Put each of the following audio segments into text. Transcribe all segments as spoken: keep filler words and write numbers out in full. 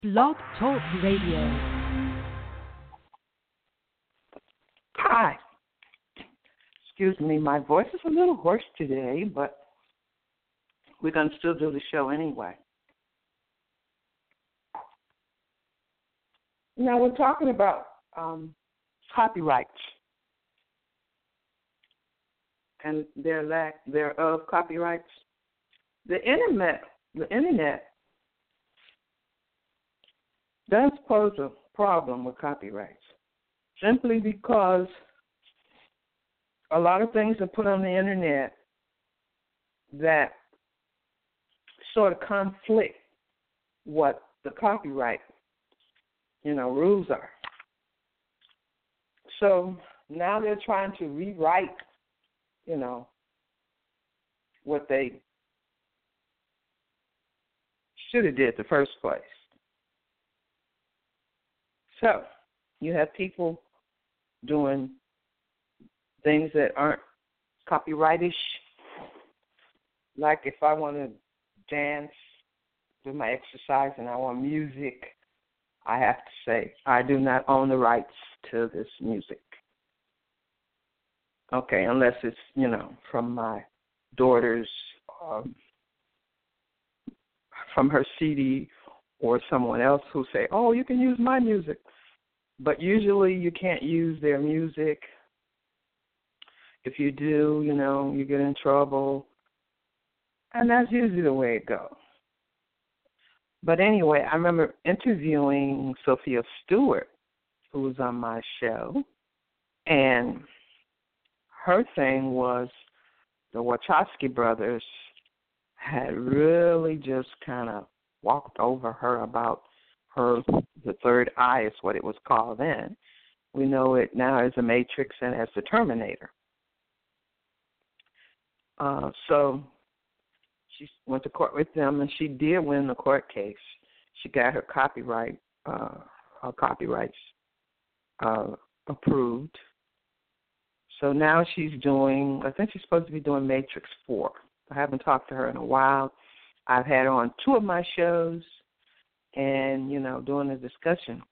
Blog Talk Radio. Hi. Excuse me, my voice is a little hoarse today, but we're going to still do the show anyway. Now we're talking about um, copyrights and their lack thereof copyrights. The internet, the internet does pose a problem with copyrights, simply because a lot of things are put on the internet that sort of conflict what the copyright, you know, rules are. So now they're trying to rewrite, you know, what they should have did the first place. So you have people doing things that aren't copyrightish. Like if I want to dance, do my exercise, and I want music, I have to say, I do not own the rights to this music. Okay, unless it's, you know, from my daughter's, um, from her C D or someone else who say, oh, you can use my music. But usually you can't use their music. If you do, you know, you get in trouble. And that's usually the way it goes. But anyway, I remember interviewing Sophia Stewart, who was on my show, and her thing was the Wachowski brothers had really just kind of walked over her about her, the third eye is what it was called then. We know it now as the Matrix and as the Terminator. Uh, so she went to court with them, and she did win the court case. She got her copyright, uh, her copyrights uh, approved. So now she's doing, I think she's supposed to be doing Matrix four. I haven't talked to her in a while. I've had her on two of my shows and, you know, doing a discussion.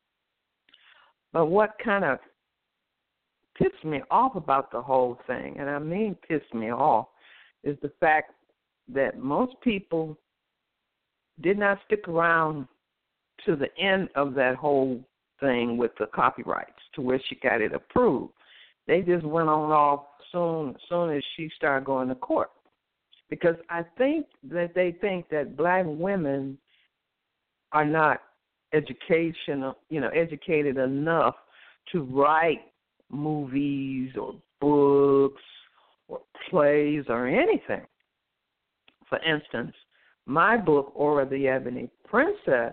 But what kind of pissed me off about the whole thing, and I mean pissed me off, is the fact that most people did not stick around to the end of that whole thing with the copyrights to where she got it approved. They just went on off soon, as soon as she started going to court. Because I think that they think that black women are not educational, you know, educated enough to write movies or books or plays or anything. For instance, my book, Aura the Ebony Princess,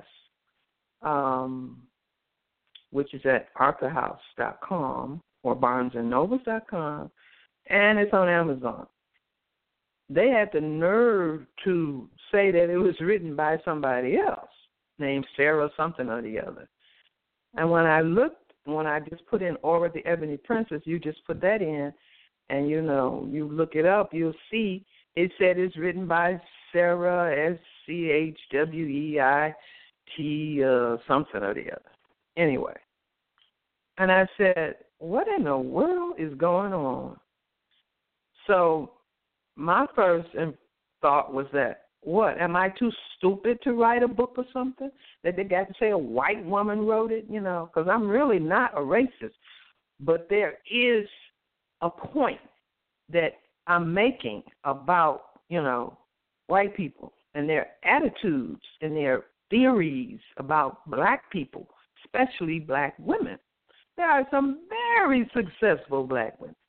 um, which is at arthur house dot com or barnes and nobles dot com, and it's on Amazon. They had the nerve to say that it was written by somebody else named Sarah something or the other. And when I looked, when I just put in Aura the Ebony Princess, you just put that in, and, you know, you look it up, you'll see it said it's written by Sarah, S C H W E I T, uh, something or the other. Anyway. And I said, what in the world is going on? So my first thought was that, what, am I too stupid to write a book or something? That they got to say a white woman wrote it, you know, because I'm really not a racist. But there is a point that I'm making about, you know, white people and their attitudes and their theories about black people, especially black women. There are some very successful black women.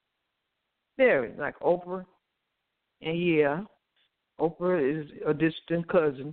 Very, like Oprah. And yeah, Oprah is a distant cousin.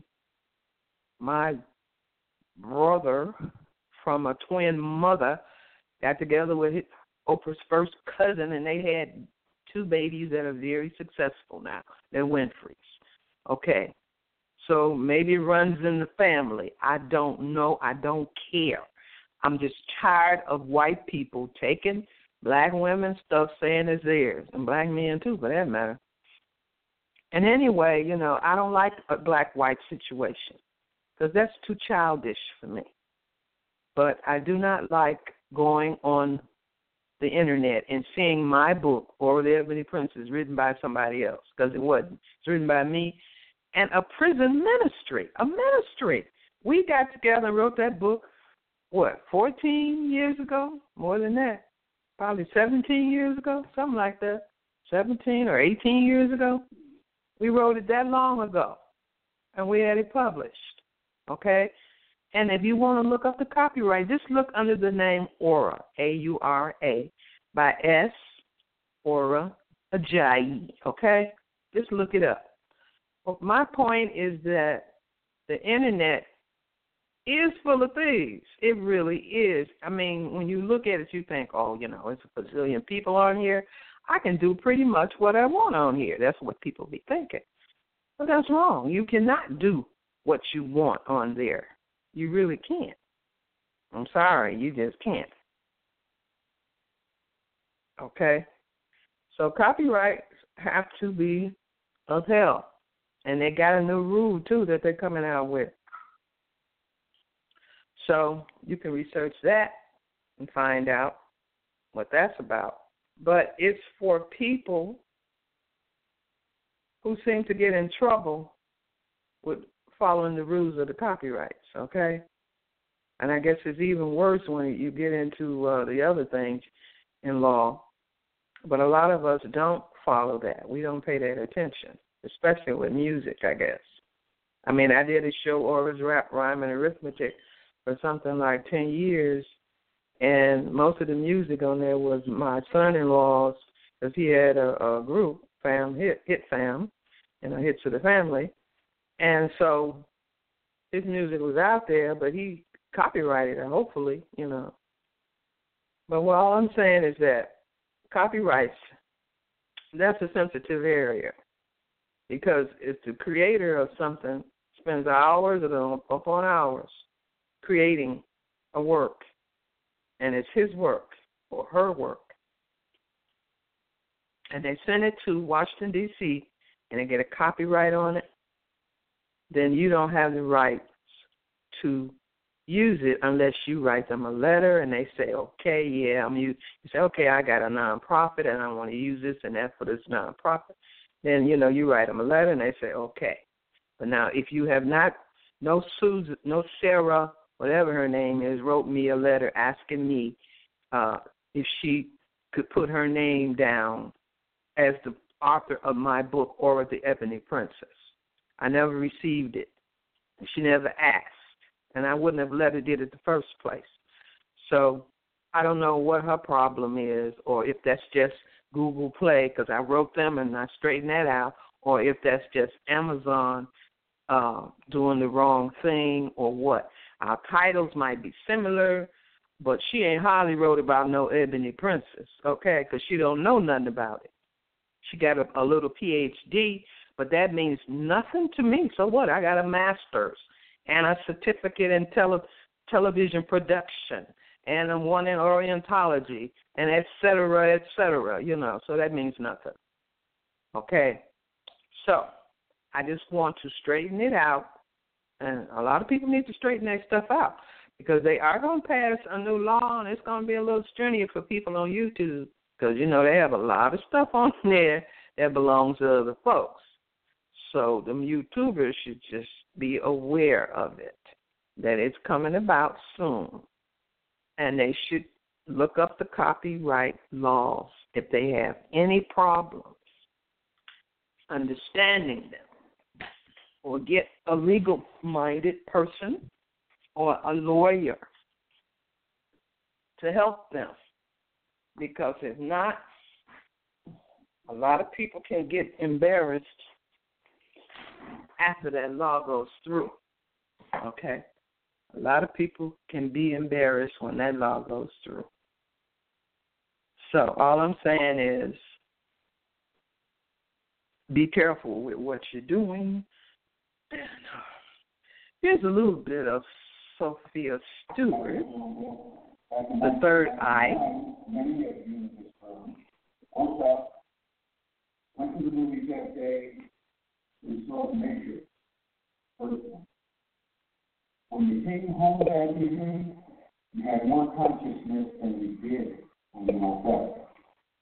My brother from a twin mother got together with his, Oprah's first cousin, and they had two babies that are very successful now. They're Winfrey's. Okay. So maybe it runs in the family. I don't know. I don't care. I'm just tired of white people taking black women's stuff saying it's theirs, and black men too, for that matter. And anyway, you know, I don't like a black-white situation. because that's too childish for me. But I do not like going on the internet and seeing my book, Or the Ebony Princess, written by somebody else, because it wasn't. It's written by me and a prison ministry, a ministry. We got together and wrote that book, what, fourteen years ago? More than that. Probably seventeen years ago, something like that. seventeen or eighteen years ago. We wrote it that long ago, and we had it published, okay? And if you want to look up the copyright, just look under the name Aura, A U R A, by S. Aura Ajayi, okay? Just look it up. Well, my point is that the internet is full of thieves. It really is. I mean, when you look at it, you think, oh, you know, it's a bazillion people on here. I can do pretty much what I want on here. That's what people be thinking. But that's wrong. You cannot do what you want on there. You really can't. I'm sorry, you just can't. Okay? So copyrights have to be upheld. And they got a new rule, too, that they're coming out with. So you can research that and find out what that's about. But it's for people who seem to get in trouble with following the rules of the copyrights, okay? And I guess it's even worse when you get into uh, the other things in law. But a lot of us don't follow that. We don't pay that attention, especially with music, I guess. I mean, I did a show, Aura's Rap, Rhyme, and Arithmetic, for something like ten years, and most of the music on there was my son-in-law's, because he had a, a group, Fam Hit, Hit Fam, and a Hits of the Family. And so his music was out there, but he copyrighted it, hopefully, you know. But what all I'm saying is that copyrights, that's a sensitive area, because if the creator of something spends hours upon hours creating a work, and it's his work or her work, and they send it to Washington, D C, and they get a copyright on it, then you don't have the rights to use it unless you write them a letter and they say, okay, yeah, I'm you. You say, okay, I got a nonprofit and I want to use this and that for this nonprofit. Then, you know, you write them a letter and they say, okay. But now, if you have not, no Susan, no Sarah, whatever her name is, wrote me a letter asking me uh, if she could put her name down as the author of my book, Aura the Ebony Princess. I never received it. She never asked, and I wouldn't have let her did it the first place. So I don't know what her problem is, or if that's just Google Play, because I wrote them and I straightened that out, or if that's just Amazon uh, doing the wrong thing, or what. Our titles might be similar, but she ain't hardly wrote about no Ebony Princess, okay, because she don't know nothing about it. She got a, a little P H D, but that means nothing to me. So what? I got a master's and a certificate in tele, television production and a one in orientology and et cetera, et cetera, you know, so that means nothing. Okay? So I just want to straighten it out, and a lot of people need to straighten that stuff out because they are going to pass a new law, and it's going to be a little strenuous for people on YouTube because, you know, they have a lot of stuff on there that belongs to other folks. So the YouTubers should just be aware of it, that it's coming about soon. And they should look up the copyright laws if they have any problems understanding them, or get a legal-minded person or a lawyer to help them. Because if not, a lot of people can get embarrassed after that law goes through, okay? A lot of people can be embarrassed when that law goes through. So all I'm saying is be careful with what you're doing. And, uh, here's a little bit of Sophia Stewart, The Third Eye. Went to the movies that day. We saw the major person. When you came home that evening, you had more consciousness than you did when you woke up.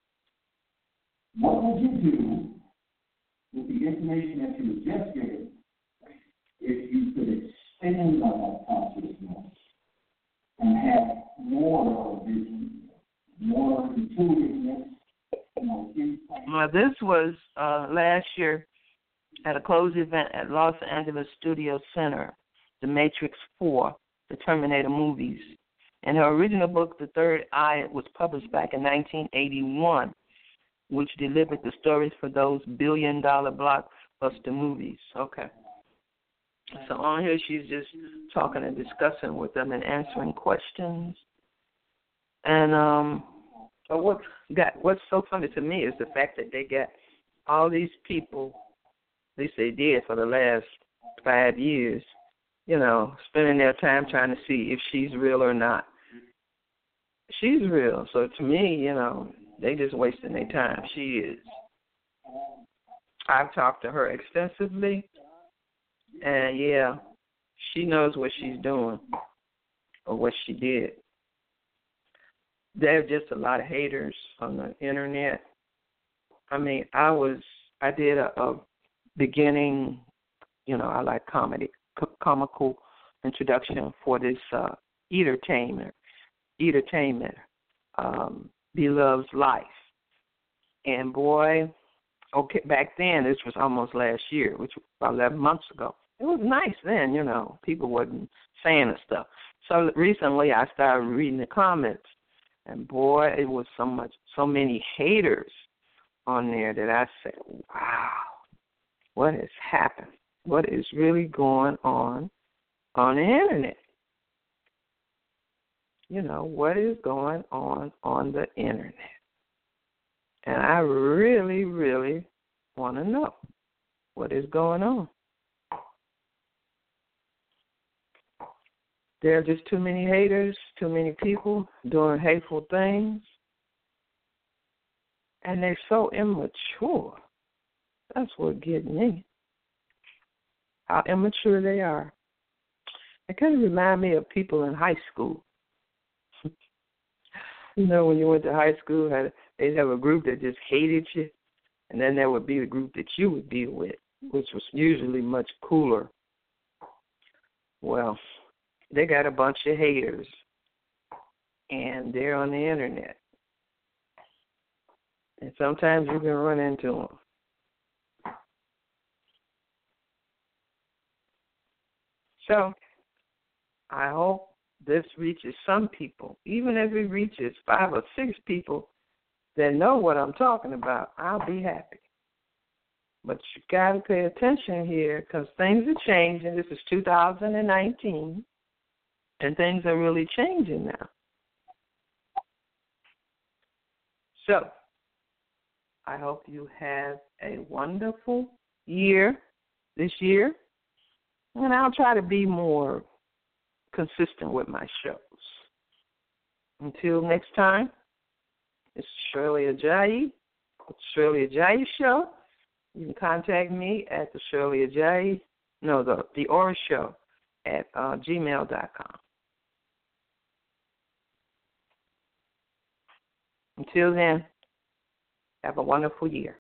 What would you do with the information that you were just given if you could expand on that consciousness and have more of vision, more intuitiveness, more insight? Well, this was uh, last year at a closed event at Los Angeles Studio Center, The Matrix four, the Terminator movies. And her original book, The Third Eye, was published back in nineteen eighty-one, which delivered the stories for those billion-dollar blockbuster movies. Okay. So on here, she's just talking and discussing with them and answering questions. And um, but what got what's so funny to me is the fact that they got all these people, at least they did for the last five years, you know, spending their time trying to see if she's real or not. She's real. So to me, you know, they just wasting their time. She is. I've talked to her extensively, and yeah, she knows what she's doing or what she did. There are just a lot of haters on the internet. I mean, I was, I did a, a beginning, you know, I like comedy, c- comical introduction for this uh, entertainment, entertainment, um, Beloved's Life. And boy, okay, back then, this was almost last year, which was about eleven months ago. It was nice then, you know, people wasn't saying the stuff. So recently I started reading the comments, and boy, it was so much, so many haters on there that I said, wow, what has happened? What is really going on on the internet? You know, what is going on on the internet? And I really, really want to know what is going on. There are just too many haters, too many people doing hateful things, and they're so immature. That's what gets me. How immature they are. They kind of remind me of people in high school. You know, when you went to high school, they'd have a group that just hated you, and then there would be the group that you would be with, which was usually much cooler. Well, they got a bunch of haters, and they're on the internet. And sometimes you can run into them. So I hope this reaches some people. Even if it reaches five or six people that know what I'm talking about, I'll be happy. But you got to pay attention here because things are changing. This is two thousand nineteen, and things are really changing now. So I hope you have a wonderful year this year, and I'll try to be more consistent with my shows. Until next time, it's Shirley Ajayi, the Shirley Ajayi Show. You can contact me at the Shirley Ajayi, no, the the Aura Show at uh, gmail dot com. Until then, have a wonderful year.